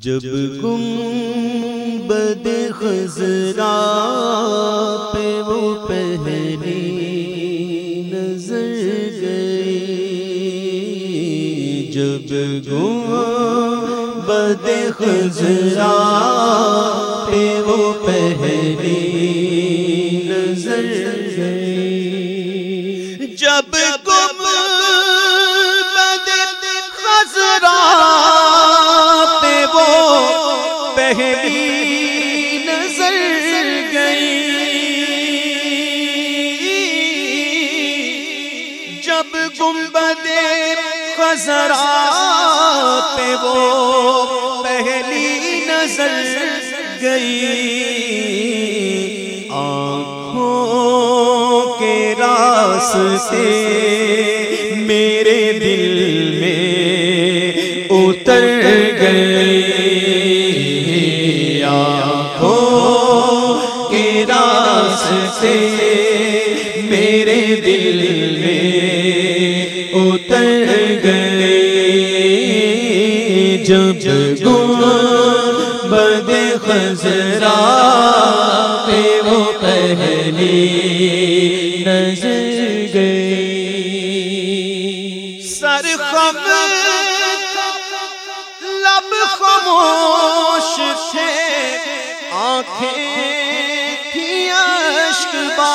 جب گنبد خضرا پہ وہ پہلی نظر گئی، جب گنبد خضرا پہ وہ پہلی نظر گئی، جب گنبد خضرا پہ وہ پہلی نظر گئی، جب گنبد خضرا پہ وہ پہلی نظر گئی، آنکھوں کے راستے میرے دل میں اتر گئی، آنکھوں کے راستے میرے دل میں اتر گئی، جب گنبد خضرا پہ وہ پہلی نظر گئی، سر خم لب خاموش تھے، آنکھیں تھیں اشک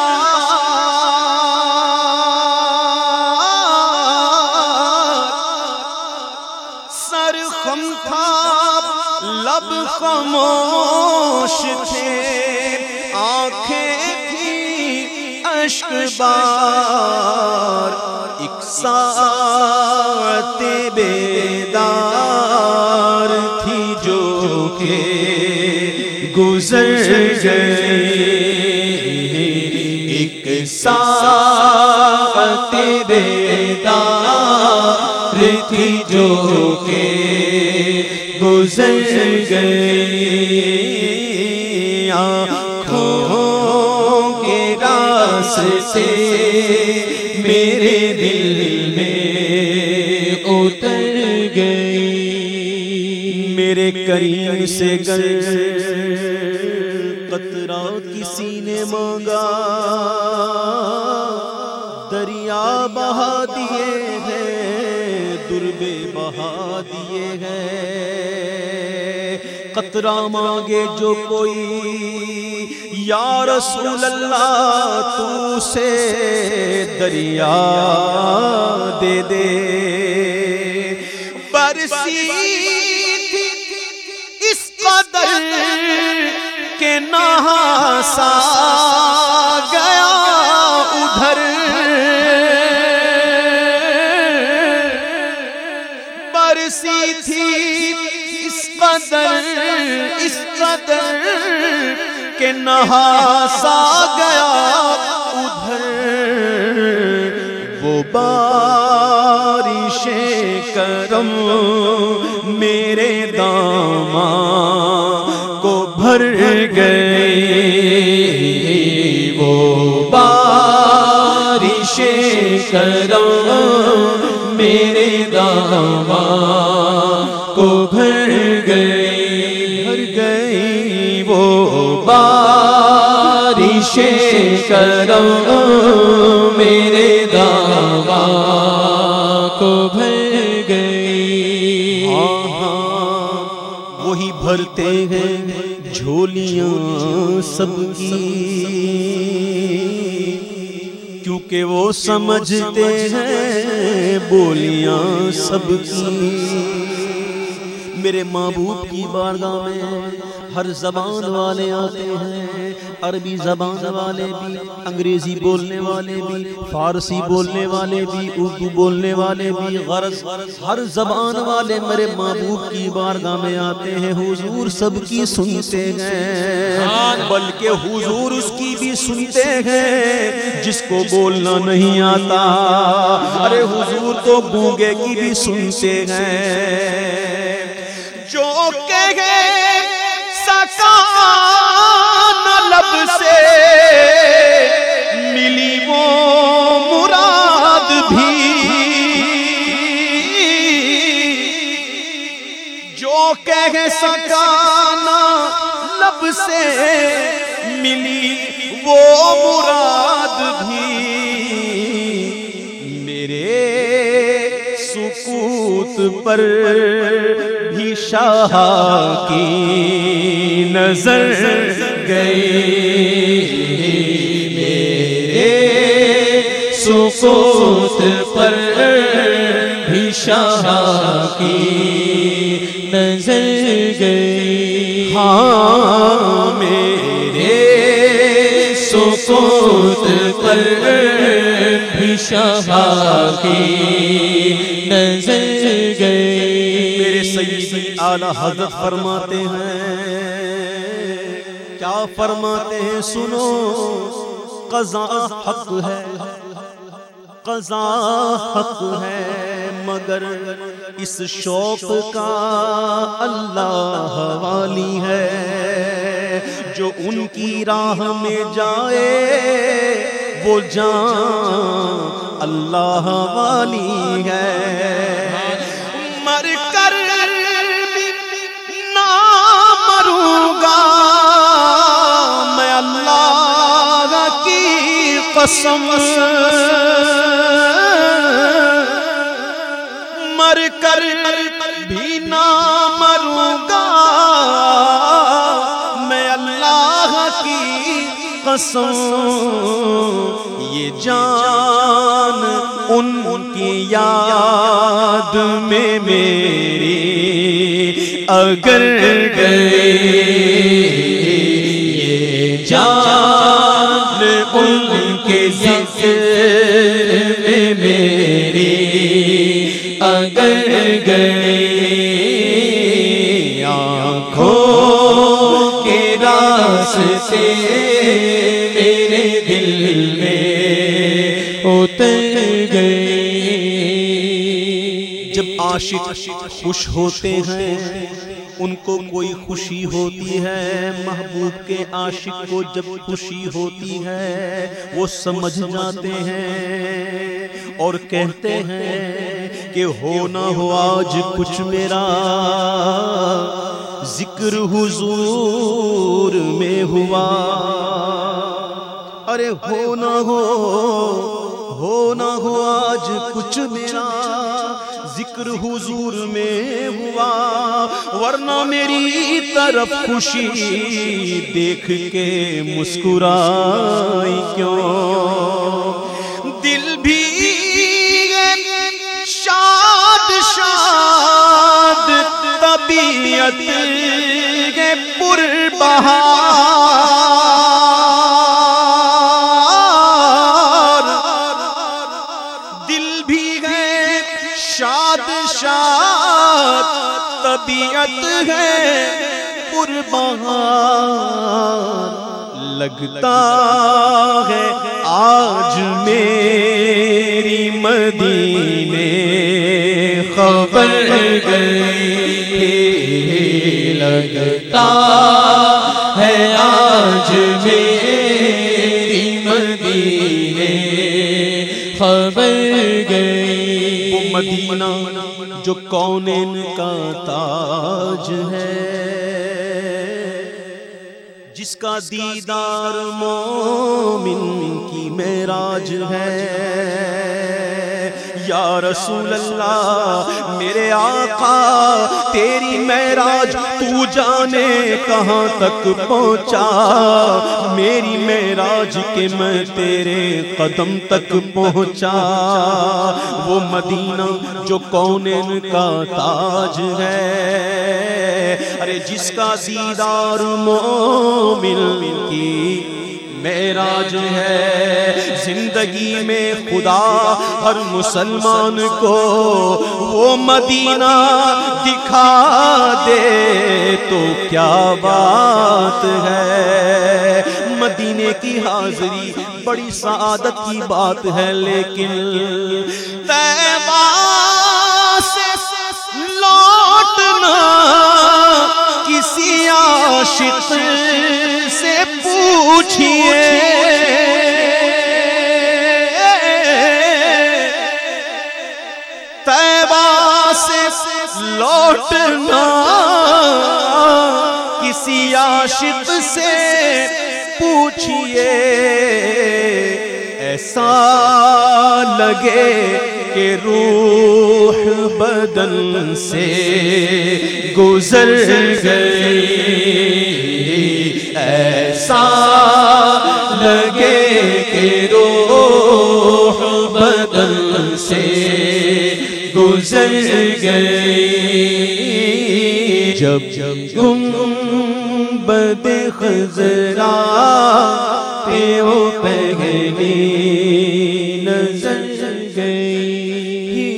بار، سر خم تھا لب خاموش تھے، آنکھیں تھیں اشک بار، ایک ساعت بیدار تھی جو کہ گزر گئی، ایک ساعت بیدار تھی جو کہ گزر گئی، آنکھوں کے راستے میرے دل میں اتر گئی، میرے کریم سے گر قطرہ کسی نے مانگا، دریا بہا دیے ہیں، دربے بہا دیے ہیں، قطرہ مانگے جو کوئی یا رسول اللہ تو سے دریا دے دے، برسی تھی اس قدر کہ نہاسا گیا ادھر، برسی تھی اس قدر کہ نہاسا گیا ادھر، وہ بارش کرم میرے داماں کو بھر گئی، وہ بارش کرم میرے داماں کو بھر گئی، وہ بارش کرم میرے داماں کو بھر گئی، وہی بھرتے ہیں جھولیاں سب کی، کیونکہ وہ سمجھتے ہیں بولیاں سب کی، میرے محبوب کی بارگاہ میں ہر زبان والے آتے ہیں، عربی زبان والے بھی، انگریزی بولنے والے بھی، فارسی بولنے والے بھی، اردو بولنے والے بھی، غرض ہر زبان والے میرے محبوب کی بارگاہ میں آتے ہیں، حضور سب کی سنتے ہیں، بلکہ حضور اس کی بھی سنتے ہیں جس کو بولنا نہیں آتا، ارے حضور تو گونگے کی بھی سنتے ہیں، جو کہے سکا نہ لب سے ملی وہ مراد بھی، جو کہ کہہ سکا نہ لب سے ملی وہ مراد بھی، میرے سکوت پر بھی شاہ کی نظر گئی، میرے سکوت پر بھی شاہ کی نظر گئی، ہاں میرے سکوت پر بھی شاہ کی نظر گئی۔ میرے سیدی اعلیٰ حضرت فرماتے ہیں، کیا فرماتے ہیں سنو، قضا حق ہے، قضا حق ہے، مگر اس شوق کا اللہ والی ہے، جو ان کی راہ میں جائے وہ جان اللہ والی ہے، مر کر بھی نہ مروں گا میں اللہ کی قسم، مر کر بھی نہ مروں گا میں اللہ کی قسم، یہ جان ان کی یاد میں میری اگر گئی، یہ جان ان کے ذکر میں میری اگر گئی، آنکھوں کے راستے میرے دل میں اتر گئی۔ جب عاشق خوش ہوتے ہیں ان کو کوئی خوشی ہوتی ہے، محبوب کے عاشق کو جب خوشی ہوتی ہے وہ سمجھ جاتے ہیں اور کہتے ہیں کہ ہو نہ ہو آج کچھ میرا ذکر حضور میں ہوا، ارے ہو نہ ہو آج کچھ میرا ذکر حضور میں ہوا، ورنہ میری طرف خوشی دیکھ کے مسکرائی کیوں، دل بھی شاد شاد طبیعت کے پربہار، دل بھی ہے شاد شاد طبیعت ہے پربہار، لگتا ہے آج میری مدینے خبر گئی، لگتا ہے آج میری مدینے خبر گئی، وہ مدینہ جو کونین کا تاج ہے، جس کا دیدار مومن کی معراج ہے، یا رسول اللہ میرے آقا تیری معراج تو جانے کہاں تک پہنچا، میری معراج کہ میں تیرے قدم تک پہنچا، وہ مدینہ جو کونین کا تاج ہے، ارے جس کا دیدار مومن کی معراج ہے، زندگی میں خدا ہر مسلمان کو وہ مدینہ دکھا دے تو کیا بات ہے، مدینے کی حاضری بڑی سعادت کی بات ہے، لیکن طیبہ سے لوٹنا کسی عاشق سے پوچھئے، طیبہ سے لوٹنا کسی عاشق سے پوچھئے ایسا لگے کہ روح بدن سے گزر گئی، ایسا لگے کہ روح بدن سے گزر گئی، جب گنبد خضرا پہ وہ پہلی نظر گئی،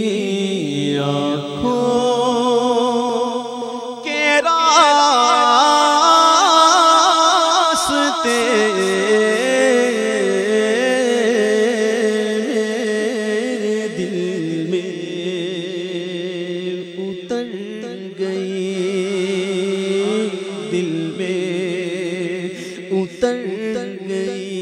آنکھوں کے راستے دل میں اتر گئی، دل میں اتر گئی۔